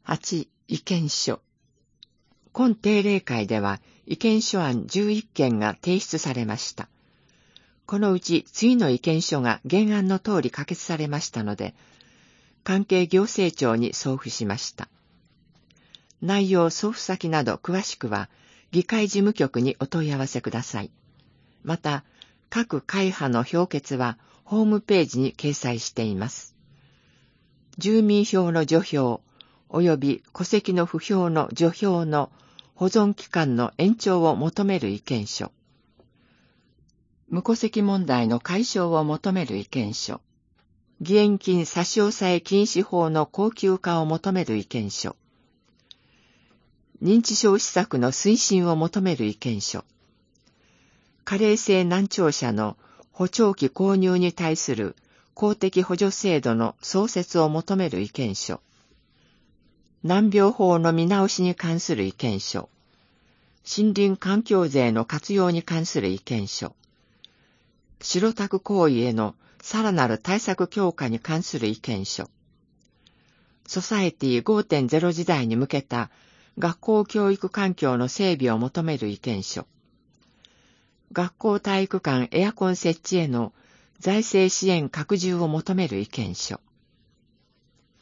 8、意見書。今定例会では意見書案11件が提出されました。このうち次の意見書が原案の通り可決されましたので、関係行政庁に送付しました。内容、送付先など詳しくは、議会事務局にお問い合わせください。また、各会派の評決はホームページに掲載しています。住民票の除票、及び戸籍の不評の除票の保存期間の延長を求める意見書。無戸籍問題の解消を求める意見書。義援金差し押さえ禁止法の恒久化を求める意見書。認知症施策の推進を求める意見書。加齢性難聴者の補聴器購入に対する公的補助制度の創設を求める意見書。難病法の見直しに関する意見書。森林環境税の活用に関する意見書。白タク行為へのさらなる対策強化に関する意見書。ソサエティ 5.0 時代に向けた学校教育環境の整備を求める意見書。学校体育館エアコン設置への財政支援拡充を求める意見書。